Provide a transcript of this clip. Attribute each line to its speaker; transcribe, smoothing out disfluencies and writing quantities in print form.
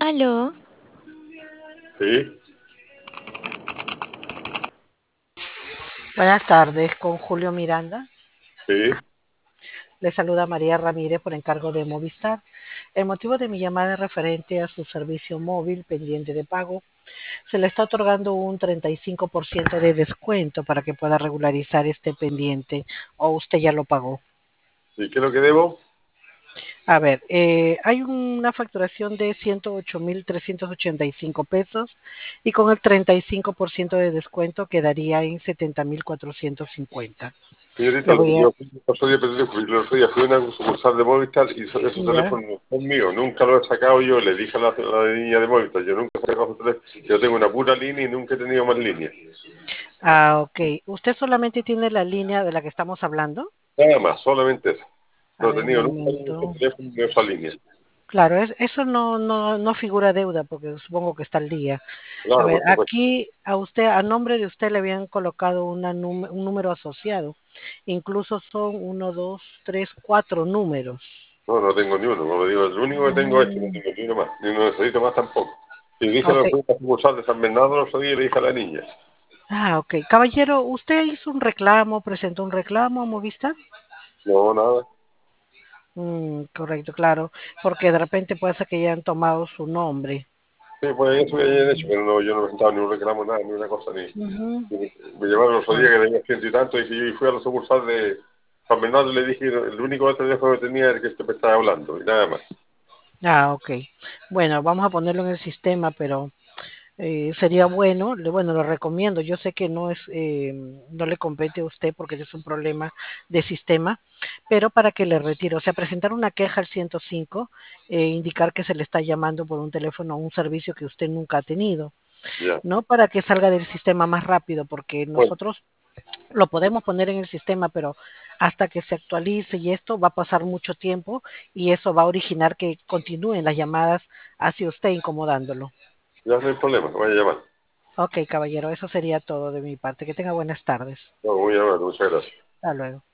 Speaker 1: Aló,
Speaker 2: Sí,
Speaker 3: Buenas tardes, con Julio Miranda.
Speaker 2: sí.
Speaker 3: Le saluda María Ramírez por encargo de Movistar. El motivo de mi llamada es referente a su servicio móvil pendiente de pago. Se le está otorgando un 35% de descuento para que pueda regularizar este pendiente o usted ya lo pagó.
Speaker 2: ¿Y qué es lo que debo?
Speaker 3: A ver, hay una facturación de 108.385 pesos y con el 35% de descuento quedaría en 70.450.
Speaker 2: Señorita,
Speaker 3: Le voy a...
Speaker 2: yo el otro día fui a una sucursal de Movistar y esos
Speaker 3: Ya.
Speaker 2: teléfonos no son míos, nunca los he sacado yo, le dije a la niña de Movistar, yo nunca he sacado su teléfono, yo tengo una pura línea y nunca he tenido más líneas.
Speaker 3: Ah, ok. ¿Usted solamente tiene la línea de la que estamos hablando?
Speaker 2: Nada más, solamente eso.
Speaker 3: A
Speaker 2: No he
Speaker 3: ver, un
Speaker 2: tenido nunca ningún
Speaker 3: momento.
Speaker 2: teléfono ni esa línea.
Speaker 3: Claro, eso no figura deuda porque supongo que está al día. A
Speaker 2: Claro,
Speaker 3: ver,
Speaker 2: por supuesto.
Speaker 3: aquí a usted, a nombre de usted le habían colocado un número asociado. Incluso son uno, dos, tres, cuatro números.
Speaker 2: No, no tengo ni uno, como le digo, el único que tengo es que no
Speaker 3: Mm,
Speaker 2: tengo ni uno más, ni uno necesito más tampoco. Y dije
Speaker 3: ok.
Speaker 2: lo fui a la sucursal de San Bernardo el otro día y le dije a la niña.
Speaker 3: Ah, ok. Caballero, ¿usted hizo un reclamo, presentó un reclamo a Movistar?
Speaker 2: No, nada.
Speaker 3: Correcto, claro, porque de repente puede ser que hayan tomado su nombre.
Speaker 2: Sí, pues eso que hayan hecho, pero no, yo no he presentado ni un reclamo, nada, ni una cosa, ni.
Speaker 3: Ujú.
Speaker 2: Me llevaron el otro día
Speaker 3: Bueno.
Speaker 2: que tenía ciento y tanto, y yo fui a la sucursal de San Bernardo y le dije, el único teléfono que tenía era el que usted me estaba hablando, y nada más.
Speaker 3: Ah, ok. Bueno, vamos a ponerlo en el sistema, pero sería bueno, bueno, lo recomiendo. Yo sé que no le compete a usted porque es un problema de sistema, pero para que le retire, o sea, presentar una queja al 105, indicar que se le está llamando por un teléfono o un servicio que usted nunca ha tenido,
Speaker 2: Ya.
Speaker 3: ¿no? Para que salga del sistema más rápido, porque
Speaker 2: Bueno,
Speaker 3: nosotros lo podemos poner en el sistema, pero hasta que se actualice y esto va a pasar mucho tiempo y eso va a originar que continúen las llamadas hacia usted incomodándolo.
Speaker 2: ya no hay problema, vaya a llamar.
Speaker 3: Ok, caballero, eso sería todo de mi parte. Que tenga buenas tardes.
Speaker 2: No, muy amable, muchas gracias.
Speaker 3: Hasta luego.